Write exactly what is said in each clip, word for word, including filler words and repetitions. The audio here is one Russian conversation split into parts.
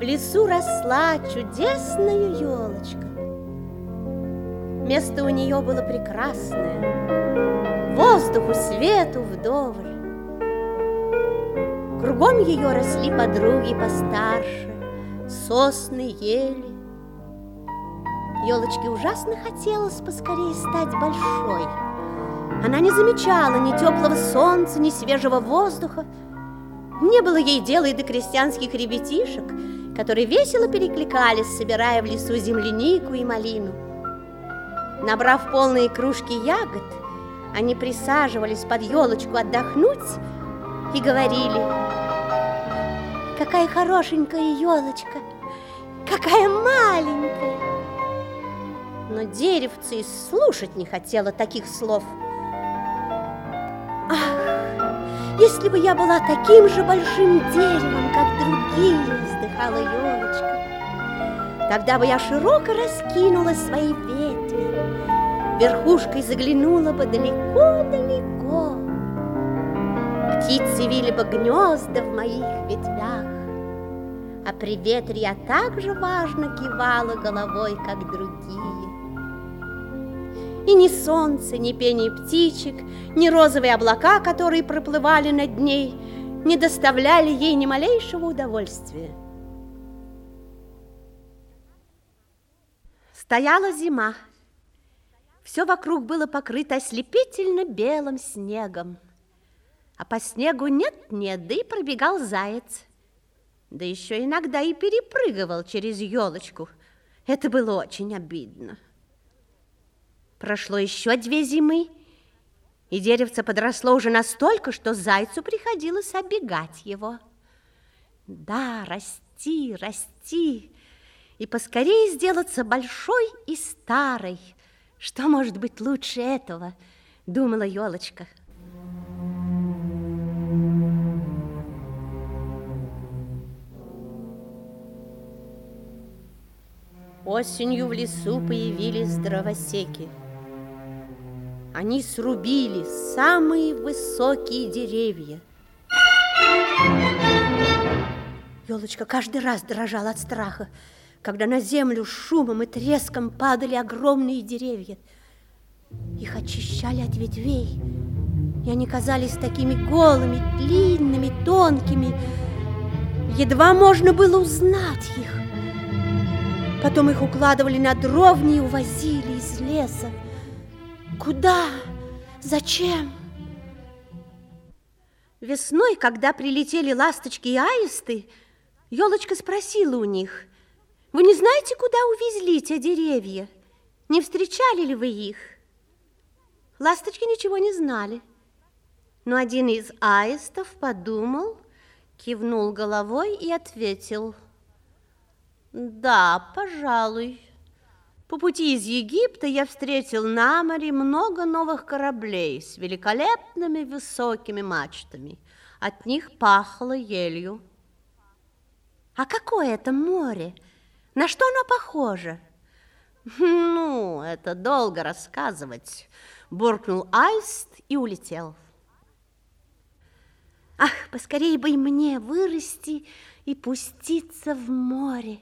В лесу росла чудесная елочка. Место у нее было прекрасное, воздуху, свету вдоволь. Кругом ее росли подруги постарше, сосны, ели. Елочке ужасно хотелось поскорее стать большой. Она не замечала ни теплого солнца, ни свежего воздуха. Не было ей дела и до крестьянских ребятишек, которые весело перекликались, собирая в лесу землянику и малину. Набрав полные кружки ягод, они присаживались под елочку отдохнуть и говорили: «Какая хорошенькая елочка, какая маленькая!» Но деревце и слушать не хотело таких слов. «Ах, если бы я была таким же большим деревом, как другие!» — вздыхала елочка. «Тогда бы я широко раскинула свои ветви, верхушкой заглянула бы далеко-далеко. Птицы вили бы гнезда в моих ветвях, а при ветре я так же важно кивала головой, как другие. И ни солнце, ни пение птичек, ни розовые облака, которые проплывали над ней, не доставляли ей ни малейшего удовольствия». Стояла зима. Все вокруг было покрыто ослепительно белым снегом. А по снегу нет-нет, да и пробегал заяц. Да еще иногда и перепрыгивал через елочку. Это было очень обидно. Прошло еще две зимы, и деревце подросло уже настолько, что зайцу приходилось оббегать его. Да, расти, расти, и поскорее сделаться большой и старой. Что может быть лучше этого, думала елочка. Осенью в лесу появились дровосеки. Они срубили самые высокие деревья. Елочка каждый раз дрожала от страха, когда на землю шумом и треском падали огромные деревья. Их очищали от ветвей, и они казались такими голыми, длинными, тонкими. Едва можно было узнать их. Потом их укладывали на дровни и увозили из леса. Куда? Зачем? Весной, когда прилетели ласточки и аисты, елочка спросила у них: «Вы не знаете, куда увезли те деревья? Не встречали ли вы их?» Ласточки ничего не знали. Но один из аистов подумал, кивнул головой и ответил: «Да, пожалуй. По пути из Египта я встретил на море много новых кораблей с великолепными высокими мачтами. От них пахло елью». «А какое это море? На что оно похоже?» «Ну, это долго рассказывать», — буркнул аист и улетел. «Ах, поскорее бы и мне вырасти и пуститься в море!»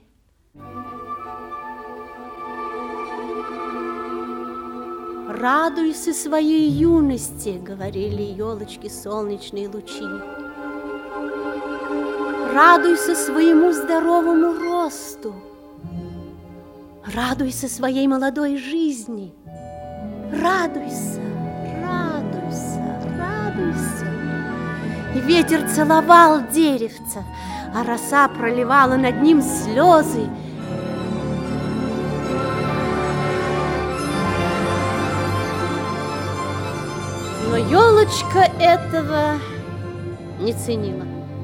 «Радуйся своей юности», — говорили елочки солнечные лучи. «Радуйся своему здоровому росту. Радуйся своей молодой жизни. Радуйся, радуйся, радуйся». И ветер целовал деревце, а роса проливала над ним слезы. Но елочка этого не ценила.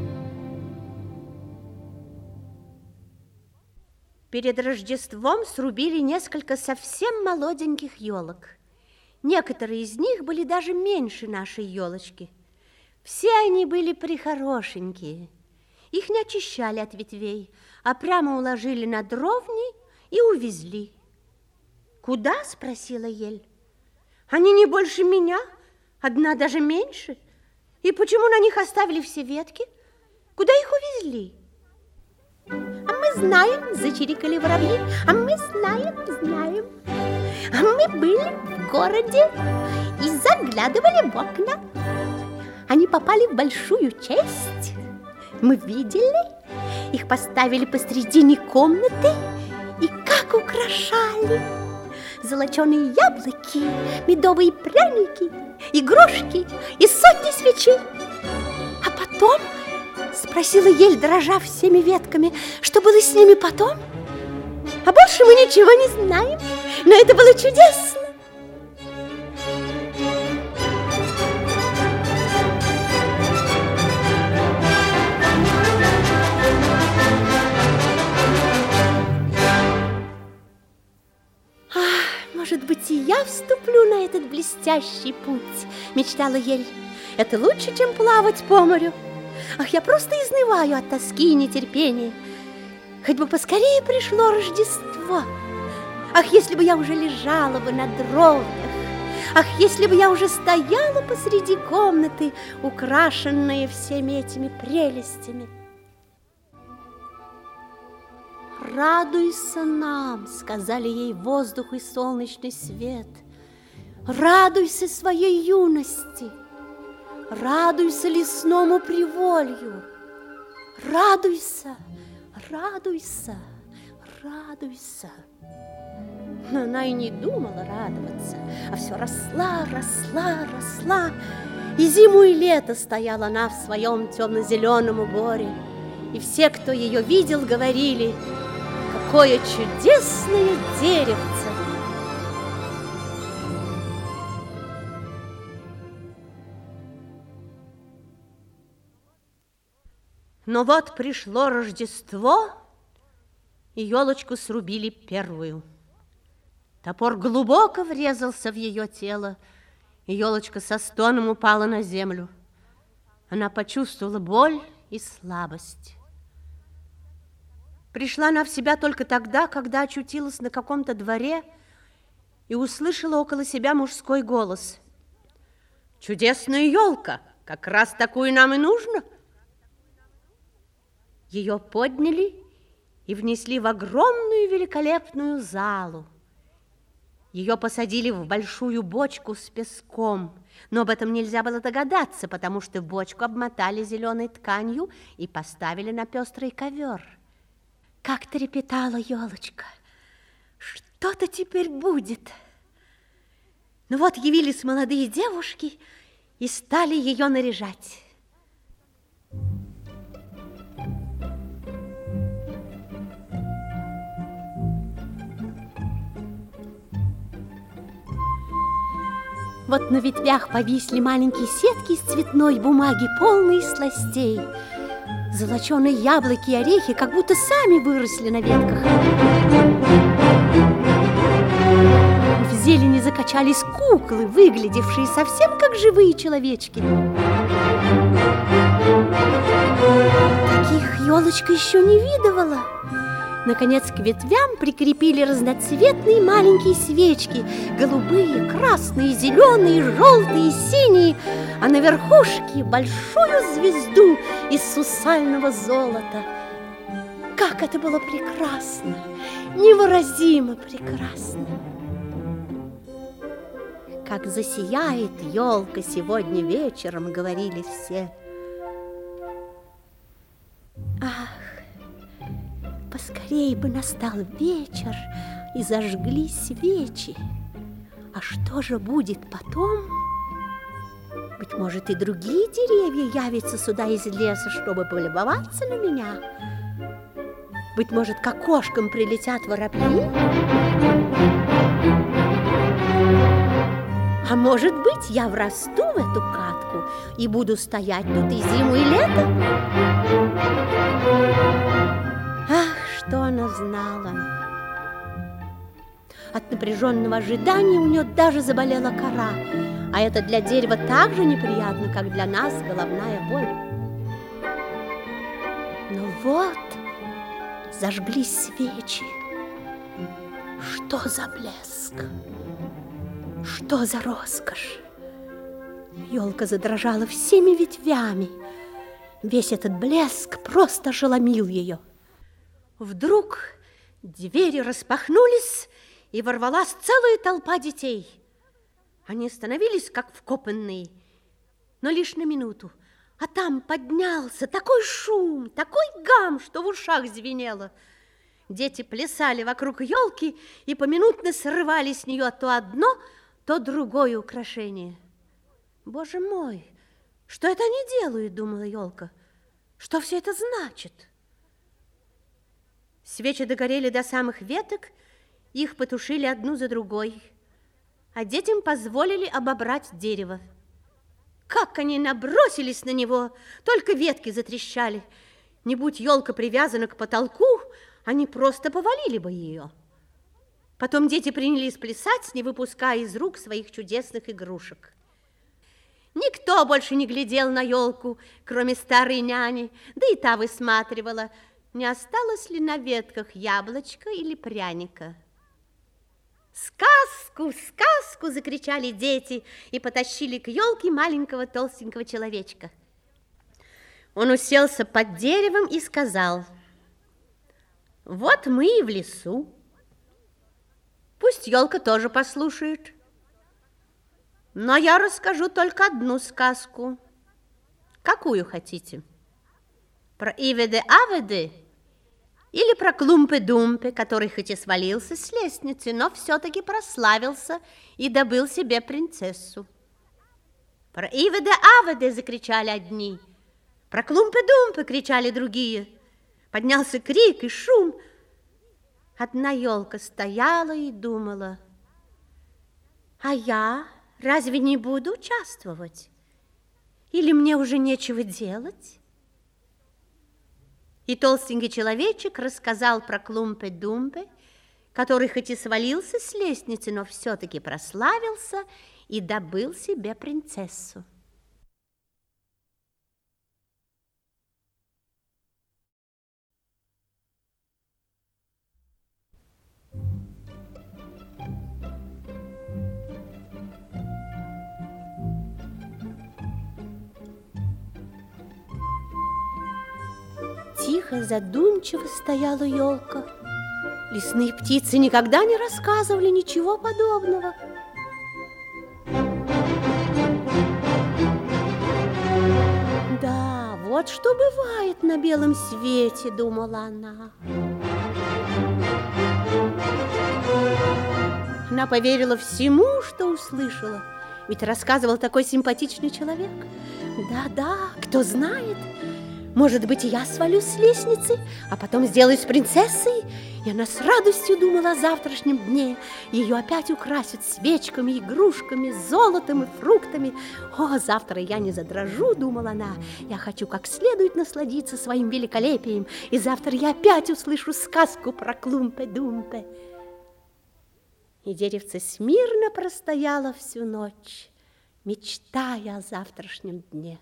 Перед Рождеством срубили несколько совсем молоденьких елок. Некоторые из них были даже меньше нашей елочки. Все они были прихорошенькие. Их не очищали от ветвей, а прямо уложили на дровни и увезли. «Куда?» – спросила ель. «Они не больше меня, одна даже меньше. И почему на них оставили все ветки? Куда их увезли?» «А мы знаем, зачирикали воробьи. А мы знаем, знаем. А мы были в городе и заглядывали в окна. Они попали в большую честь. Мы видели, их поставили посредине комнаты и как украшали. Золоченые яблоки, медовые пряники, игрушки и сотни свечей. А потом, спросила ель, дрожа всеми ветками, что было с ними потом? А больше мы ничего не знаем, но это было чудесно. Может быть, и я вступлю на этот блестящий путь, мечтала ель. Это лучше, чем плавать по морю. Ах, я просто изнываю от тоски и нетерпения. Хоть бы поскорее пришло Рождество. Ах, если бы я уже лежала бы на дровнях. Ах, если бы я уже стояла посреди комнаты, украшенная всеми этими прелестями. «Радуйся нам», — сказали ей воздух и солнечный свет. «Радуйся своей юности, радуйся лесному приволью, радуйся, радуйся, радуйся». Но она и не думала радоваться, а все росла, росла, росла. И зиму, и лето стояла она в своем темно-зеленом уборе. И все, кто ее видел, говорили: «Какое чудесное деревце!» Но вот пришло Рождество, и елочку срубили первую. Топор глубоко врезался в ее тело, и елочка со стоном упала на землю. Она почувствовала боль и слабость. Пришла она в себя только тогда, когда очутилась на каком-то дворе и услышала около себя мужской голос. «Чудесная елка! Как раз такую нам и нужно!» Ее подняли и внесли в огромную великолепную залу. Ее посадили в большую бочку с песком, но об этом нельзя было догадаться, потому что бочку обмотали зеленой тканью и поставили на пестрый ковер. Как трепетала елочка! Что-то теперь будет. Ну вот явились молодые девушки и стали ее наряжать. Вот на ветвях повисли маленькие сетки из цветной бумаги, полные сластей. Золоченые яблоки и орехи как будто сами выросли на ветках. В зелени закачались куклы, выглядевшие совсем как живые человечки. Таких елочка еще не видывала. Наконец, к ветвям прикрепили разноцветные маленькие свечки. Голубые, красные, зеленые, желтые, синие. А на верхушке большую звезду из сусального золота. Как это было прекрасно! Невыразимо прекрасно! Как засияет елка сегодня вечером, говорили все. Ах! Поскорей бы настал вечер и зажгли свечи. А что же будет потом? Быть может, и другие деревья явятся сюда из леса, чтобы полюбоваться на меня. Быть может, к окошкам прилетят воробьи? А может быть, я врасту в эту катку и буду стоять тут и зиму, и лето? Ах, что она знала! От напряженного ожидания у нее даже заболела кора, а это для дерева так же неприятно, как для нас головная боль. Но вот зажглись свечи. Что за блеск! Что за роскошь! Елка задрожала всеми ветвями. Весь этот блеск просто ошеломил ее. Вдруг двери распахнулись, и ворвалась целая толпа детей. Они остановились, как вкопанные, но лишь на минуту. А там поднялся такой шум, такой гам, что в ушах звенело. Дети плясали вокруг елки и поминутно срывали с нее то одно, то другое украшение. Боже мой, что это они делают, думала елка. Что все это значит? Свечи догорели до самых веток, их потушили одну за другой, а детям позволили обобрать дерево. Как они набросились на него, только ветки затрещали. Не будь елка привязана к потолку, они просто повалили бы ее. Потом дети принялись плясать, не выпуская из рук своих чудесных игрушек. Никто больше не глядел на елку, кроме старой няни, да и та высматривала, не осталось ли на ветках яблочка или пряника. «Сказку, сказку!» – закричали дети и потащили к елке маленького толстенького человечка. Он уселся под деревом и сказал: «Вот мы и в лесу. Пусть елка тоже послушает. Но я расскажу только одну сказку. Какую хотите? Про Иведе-Аведе или про Клумпе-Думпе, который хоть и свалился с лестницы, но все-таки прославился и добыл себе принцессу?» «Про Иведе-Аведе!» – закричали одни. «Про Клумпе-Думпе!» – кричали другие. Поднялся крик и шум. Одна елка стояла и думала: «А я разве не буду участвовать? Или мне уже нечего делать?» И толстенький человечек рассказал про Клумпе-Думпе, который хоть и свалился с лестницы, но все-таки прославился и добыл себе принцессу. Тихо, задумчиво стояла елка. Лесные птицы никогда не рассказывали ничего подобного. Да, вот что бывает на белом свете, думала она. Она поверила всему, что услышала, ведь рассказывал такой симпатичный человек. Да-да, кто знает, может быть, и я свалюсь с лестницы, а потом сделаюсь принцессой. И она с радостью думала о завтрашнем дне. Ее опять украсят свечками, игрушками, золотом и фруктами. О, завтра я не задрожу, думала она. Я хочу как следует насладиться своим великолепием. И завтра я опять услышу сказку про Клумпе-Думпе. И деревце смирно простояло всю ночь, мечтая о завтрашнем дне.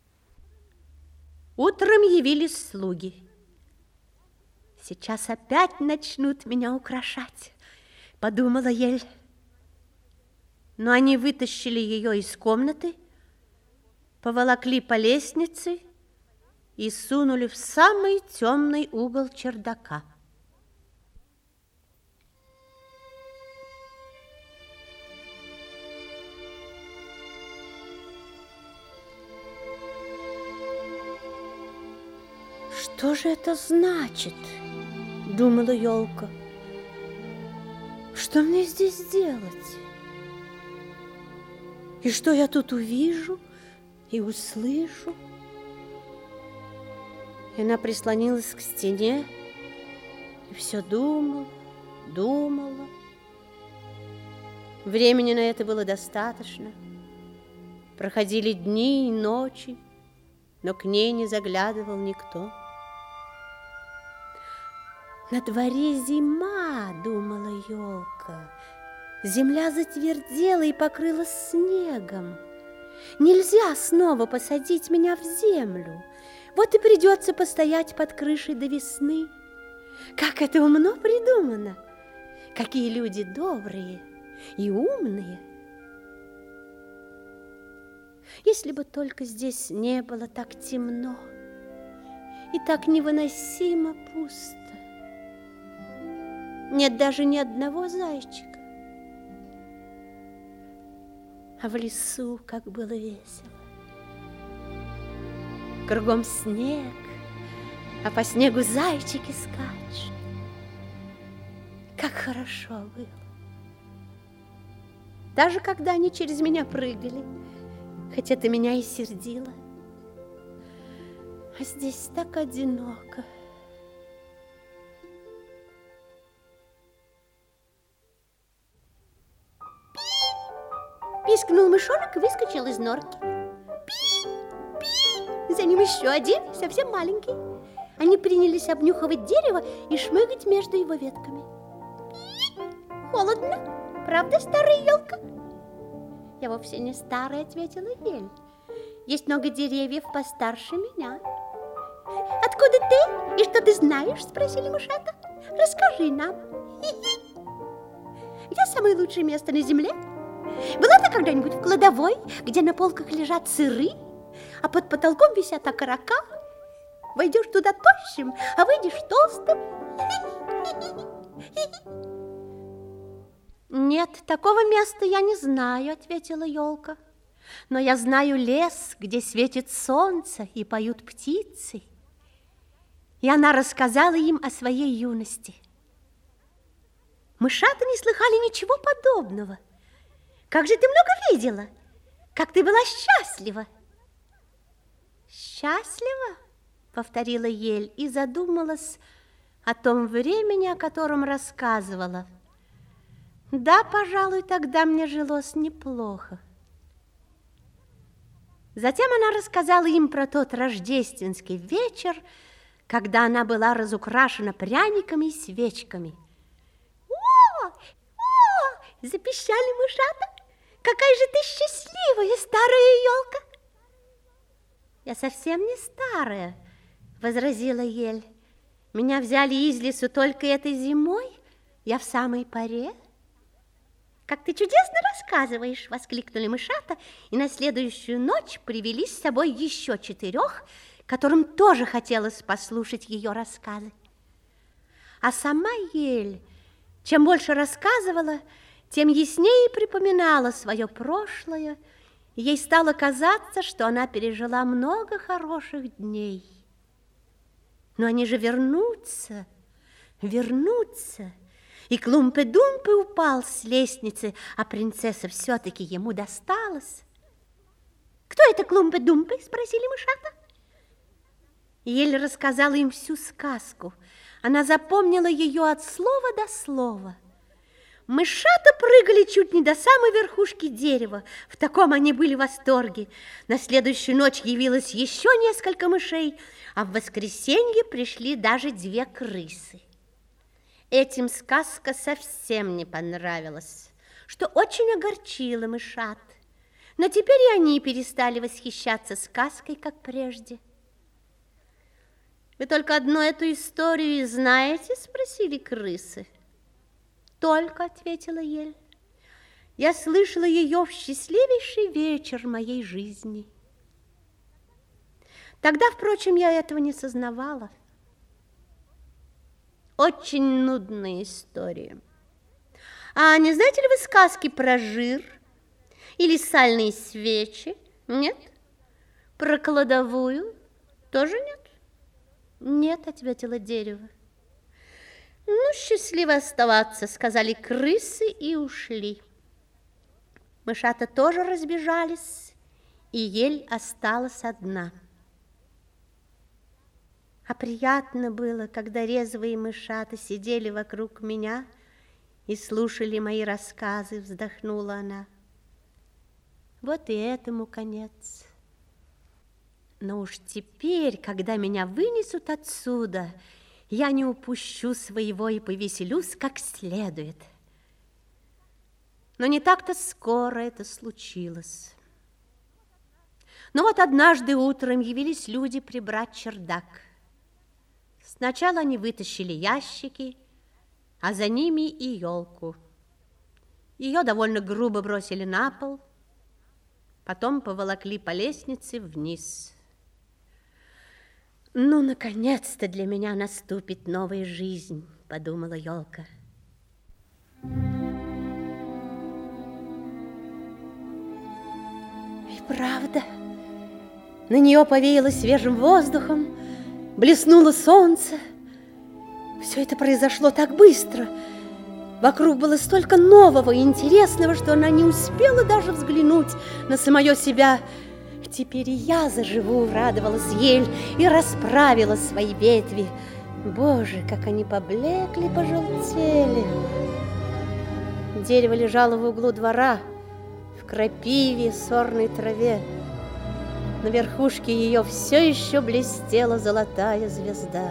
Утром явились слуги. «Сейчас опять начнут меня украшать», — подумала Ель. Но они вытащили ее из комнаты, поволокли по лестнице и сунули в самый темный угол чердака. «Что же это значит?» – думала елка. «Что мне здесь делать? И что я тут увижу и услышу?» И она прислонилась к стене и все думала, думала. Времени на это было достаточно. Проходили дни и ночи, но к ней не заглядывал никто. «На дворе зима», — думала елка. Земля затвердела и покрылась снегом. Нельзя снова посадить меня в землю. Вот и придется постоять под крышей до весны. Как это умно придумано! Какие люди добрые и умные! Если бы только здесь не было так темно и так невыносимо пусто. Нет даже ни одного зайчика. А в лесу как было весело. Кругом снег, а по снегу зайчики скачут. Как хорошо было. Даже когда они через меня прыгали, хоть это меня и сердило. А здесь так одиноко. Пискнул мышонок и выскочил из норки. Пи, пи. За ним еще один, совсем маленький. Они принялись обнюхивать дерево и шмыгать между его ветками. Пи. Холодно, правда, старая елка? Я вовсе не старая, ответила ель. Есть много деревьев постарше меня. Откуда ты и что ты знаешь? Спросили мышата. Расскажи нам. Где самое лучшее место на земле? Была ты когда-нибудь в кладовой, где на полках лежат сыры, а под потолком висят окорока? Войдешь туда тощим, а выйдешь толстым. Нет, такого места я не знаю, ответила елка. Но я знаю лес, где светит солнце и поют птицы. И она рассказала им о своей юности. Мышата не слыхали ничего подобного. Как же ты много видела? Как ты была счастлива? Счастлива? Повторила ель и задумалась о том времени, о котором рассказывала. Да, пожалуй, тогда мне жилось неплохо. Затем она рассказала им про тот рождественский вечер, когда она была разукрашена пряниками и свечками. О, о, запищали мышата. Какая же ты счастливая, старая елка! Я совсем не старая, возразила ель. Меня взяли из лесу только этой зимой. Я в самой поре. Как ты чудесно рассказываешь, воскликнули мышата, и на следующую ночь привели с собой еще четырех, которым тоже хотелось послушать ее рассказы. А сама ель, чем больше рассказывала, тем яснее припоминала свое прошлое, и ей стало казаться, что она пережила много хороших дней. Но они же вернутся, вернутся. И Клумпе-Думпе упал с лестницы, а принцесса все-таки ему досталась. «Кто это Клумпе-Думпе?» – спросили мышата. Ель рассказала им всю сказку. Она запомнила ее от слова до слова. Мышата прыгали чуть не до самой верхушки дерева. В таком они были в восторге. На следующую ночь явилось еще несколько мышей, а в воскресенье пришли даже две крысы. Этим сказка совсем не понравилась, что очень огорчило мышат. Но теперь и они перестали восхищаться сказкой, как прежде. «Вы только одну эту историю и знаете?» – спросили крысы. «Только», – ответила ель. «Я слышала ее в счастливейший вечер моей жизни». Тогда, впрочем, я этого не сознавала. Очень нудная история. А не знаете ли вы сказки про жир или сальные свечи? Нет? Про кладовую? Тоже нет? Нет, ответило дерево. Ну, счастливо оставаться, сказали крысы и ушли. Мышата тоже разбежались, и ель осталась одна. А приятно было, когда резвые мышата сидели вокруг меня и слушали мои рассказы, вздохнула она. Вот и этому конец. Но уж теперь, когда меня вынесут отсюда, я не упущу своего и повеселюсь как следует. Но не так-то скоро это случилось. Но вот однажды утром явились люди прибрать чердак. Сначала они вытащили ящики, а за ними и елку. Ее довольно грубо бросили на пол, потом поволокли по лестнице вниз. «Ну, наконец-то для меня наступит новая жизнь», — подумала елка. правда. На нее повеяло свежим воздухом, блеснуло солнце. Все это произошло так быстро. Вокруг было столько нового и интересного, что она не успела даже взглянуть на самое себя. Теперь и я заживу, радовалась ель и расправила свои ветви. Боже, как они поблекли, пожелтели. Дерево лежало в углу двора, в крапиве, сорной траве. На верхушке ее все еще блестела золотая звезда.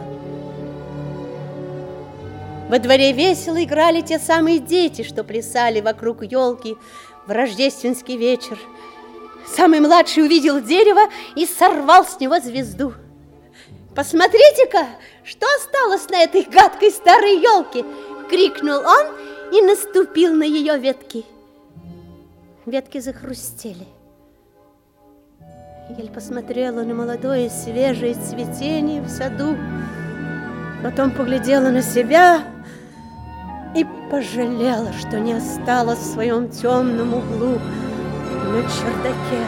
Во дворе весело играли те самые дети, что плясали вокруг елки в рождественский вечер. Самый младший увидел дерево и сорвал с него звезду. «Посмотрите-ка, что осталось на этой гадкой старой елке!» — крикнул он и наступил на ее ветки. Ветки захрустели. Ель посмотрела на молодое свежее цветение в саду, потом поглядела на себя и пожалела, что не осталась в своем темном углу на чердаке.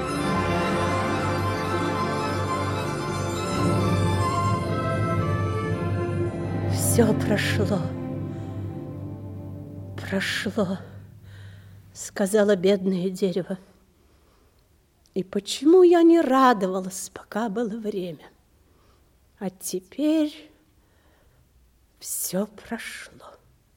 Все прошло, прошло, сказала бедное дерево. И почему я не радовалась, пока было время? А теперь все прошло.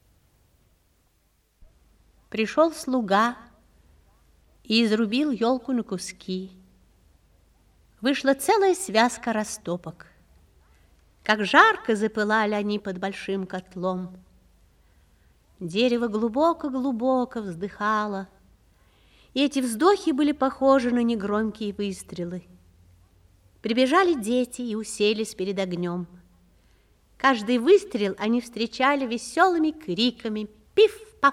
Пришел слуга и изрубил елку на куски. Вышла целая связка растопок. Как жарко запылали они под большим котлом. Дерево глубоко-глубоко вздыхало, и эти вздохи были похожи на негромкие выстрелы. Прибежали дети и уселись перед огнем. Каждый выстрел они встречали веселыми криками «Пиф-паф!».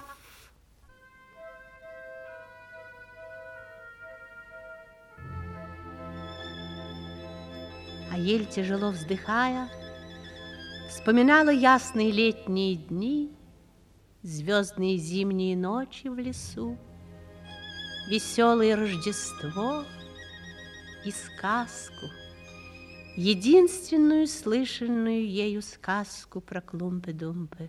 А ель, тяжело вздыхая, вспоминала ясные летние дни, звездные зимние ночи в лесу, веселое Рождество и сказку, единственную слышанную ею сказку про Клумпы-Думпы.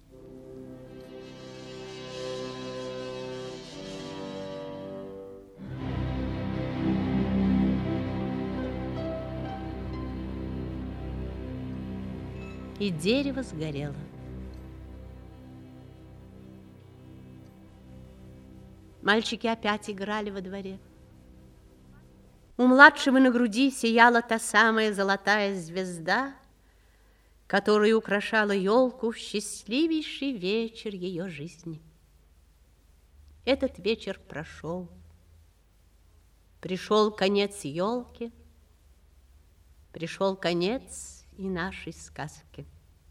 И дерево сгорело. Мальчики опять играли во дворе. У младшего на груди сияла та самая золотая звезда, которая украшала елку в счастливейший вечер ее жизни. Этот вечер прошел. Пришел конец елки, пришел конец и нашей сказки.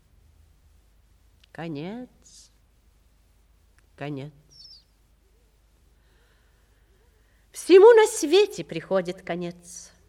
Конец, конец. Всему на свете приходит конец.